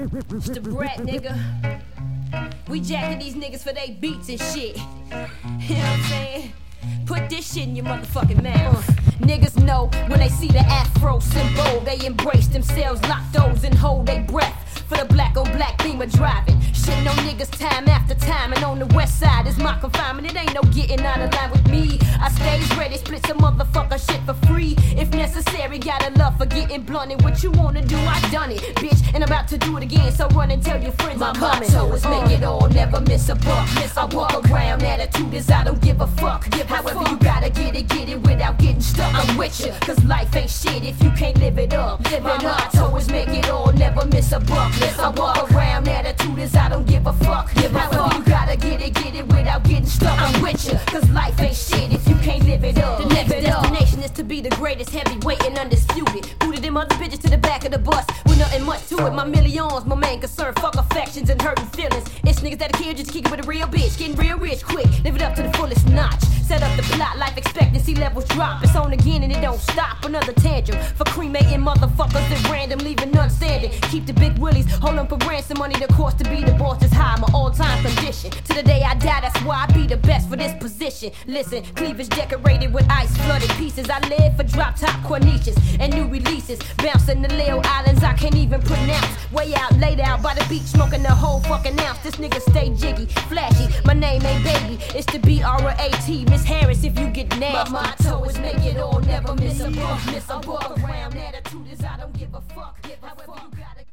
It's the brat, nigga. We jacking these niggas for they beats and shit. You know what I'm saying? Put this shit in your motherfucking mouth. Niggas know when they see the afro symbol, they embrace themselves, lock those and hold their breath. For the black on black beamer driving, shitting on niggas time after time. And on the west side is my confinement. It ain't no getting out of line with me. I stays ready, split some motherfucker shit for free if necessary. Got a love for getting blunt, and what you wanna do, I done it, bitch, and I'm about to do it again. So run and tell your friends I'm coming. My motto is make it all, never miss a buck. I walk around, attitude is I don't give a fuck. However you gotta get it without getting stuck. I'm with you, cause life ain't shit if you can't live it up. My motto is make it all, never miss a buck. I walk around, attitude is I don't give a fuck. However you gotta get it without getting stuck. I'm with you, cause life ain't shit if you can't live it up. The next destination is to be the greatest, heavyweight and undisputed. Booted them other bitches to the back of the bus with nothing much to it. My millions, my main concern, fuck affections and hurting feelings. It's niggas that kill just kick it with a real bitch, getting real rich quick, live it up to the fullest notch. Set up the plot, life expectancy levels drop. It's on again and it don't stop. Another tantrum for cremating motherfuckers at random, leaving none standing. Keep the big willies, hold them for ransom money. The cost to be the boss is high, my all-time condition. To the day I die, that's why I be the best for this position. Listen, cleavage decorated with ice flooded pieces. I live for drop top corniches and new releases. Bouncing the Leo Islands I can't even pronounce. Way out, laid out by the beach, smoking the whole fucking ounce. This nigga stay jiggy, flashy. My name ain't baby, it's the B-R-A-T. Miss Harris if you get nasty. My motto is make it all, never miss a buck. Miss a buck around, attitude is I don't give a fuck. However you gotta